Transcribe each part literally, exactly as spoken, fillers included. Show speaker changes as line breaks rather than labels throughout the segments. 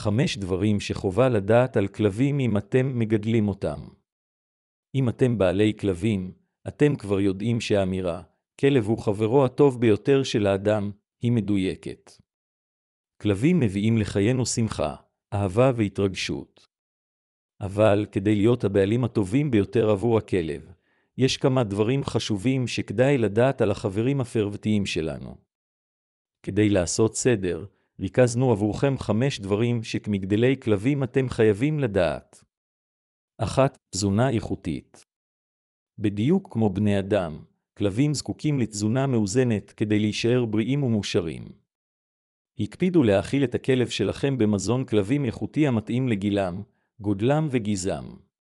חמש דברים שחובה לדעת על כלבים אם אתם מגדלים אותם. אם אתם בעלי כלבים, אתם כבר יודעים שהאמירה, כלב הוא חברו הטוב ביותר של האדם, היא מדויקת. כלבים מביאים לחיינו שמחה, אהבה והתרגשות. אבל כדי להיות הבעלים הטובים ביותר עבור הכלב, יש כמה דברים חשובים שכדאי לדעת על החברים הפרוותיים שלנו. כדי לעשות סדר, ריכזנו עבורכם חמש דברים שכמגדלי כלבים אתם חייבים לדעת. אחת, תזונה איכותית. בדיוק כמו בני אדם, כלבים זקוקים לתזונה מאוזנת כדי להישאר בריאים ומאושרים. הקפידו להאכיל את הכלב שלכם במזון כלבים איכותי המתאים לגילם, גודלם וגזעם.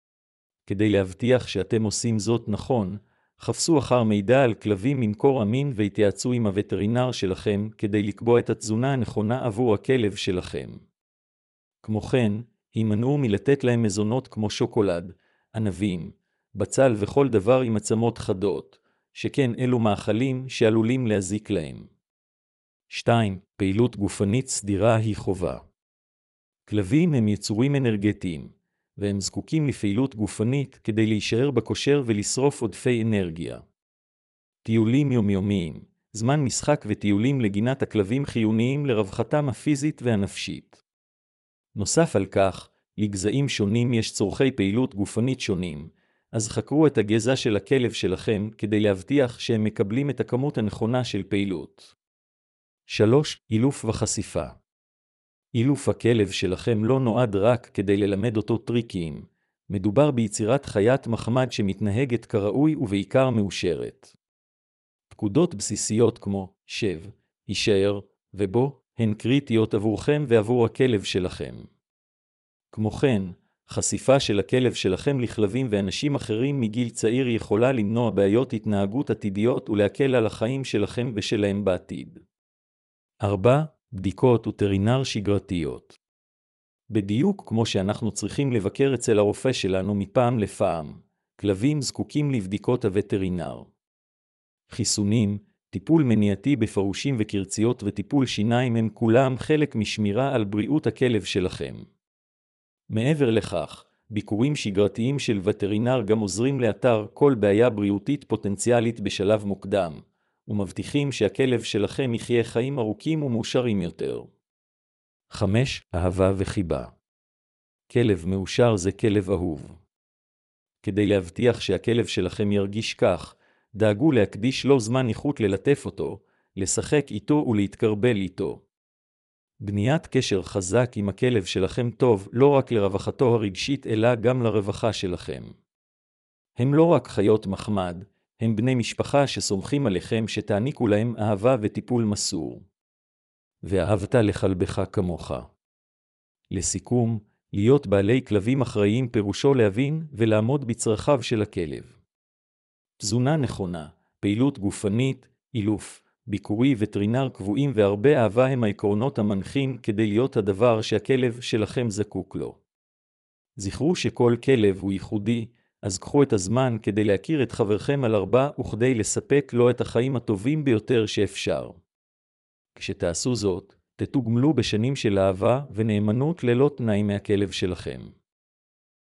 כדי להבטיח שאתם עושים זאת נכון, חפשו אחר מידע על כלבים ממקור אמין והתייעצו עם הווטרינר שלכם כדי לקבוע את התזונה הנכונה עבור הכלב שלכם. כמו כן, הימנעו מלתת להם מזונות כמו שוקולד, ענבים, בצל וכל דבר עם עצמות חדות, שכן אלו מאכלים שעלולים להזיק להם. שתיים. פעילות גופנית סדירה היא חובה. כלבים הם יצורים אנרגטיים, והם זקוקים לפעילות גופנית כדי להישאר בכושר ולשרוף עודפי אנרגיה. טיולים יומיומיים, זמן משחק וטיולים לגינת הכלבים חיוניים לרווחתם הפיזית והנפשית. נוסף על כך, לגזעים שונים יש צורכי פעילות גופנית שונים, אז חקרו את הגזע של הכלב שלכם כדי להבטיח שהם מקבלים את הכמות הנכונה של פעילות. שלוש. אילוף וחשיפה. אילוף הכלב שלכם לא נועד רק כדי ללמד אותו טריקים. מדובר ביצירת חיית מחמד שמתנהגת כראוי ובעיקר מאושרת. פקודות בסיסיות כמו שב, הישאר ובוא הן קריטיות עבורכם ועבור הכלב שלכם. כמו כן, חשיפה של הכלב שלכם לכלבים ואנשים אחרים מגיל צעיר יכולה למנוע בעיות התנהגות עתידיות ולהקל על החיים שלכם ושלהם בעתיד. ארבע. בדיקות וטרינר שגרתיות. בדיוק כמו שאנחנו צריכים לבקר אצל הרופא שלנו מפעם לפעם, כלבים זקוקים לבדיקות הווטרינר. חיסונים, טיפול מניעתי בפרושים וקרציות וטיפול שיניים הם כולם חלק משמירה על בריאות הכלב שלכם. מעבר לכך, ביקורים שגרתיים של וטרינר גם עוזרים לאתר כל בעיה בריאותית פוטנציאלית בשלב מוקדם, ומבטיחים שהכלב שלכם יחיה חיים ארוכים ומאושרים יותר. חמש. אהבה וחיבה. כלב מאושר זה כלב אהוב. כדי להבטיח שהכלב שלכם ירגיש כך, דאגו להקדיש לו זמן איכות ללטף אותו, לשחק איתו ולהתקרבל איתו. בניית קשר חזק עם הכלב שלכם טוב לא רק לרווחתו הרגשית אלא גם לרווחה שלכם. הם לא רק חיות מחמד, הם בני משפחה שסומכים עליכם שתעניקו להם אהבה וטיפול מסור. ואהבת לכלבך כמוך. לסיכום, להיות בעלי כלבים אחראיים פירושו להבין ולעמוד בצרכיו של הכלב. תזונה נכונה, פעילות גופנית, אילוף, ביקורי וטרינר קבועים והרבה אהבה הם העקרונות המנחים כדי להיות הדבר שהכלב שלכם זקוק לו. זכרו שכל כלב הוא ייחודי, אז קחו את הזמן כדי להכיר את חברכם על ארבע וכדי לספק לו את החיים הטובים ביותר שאפשר. כשתעשו זאת, תתוגמלו בשנים של אהבה ונאמנות ללא תנאי מהכלב שלכם.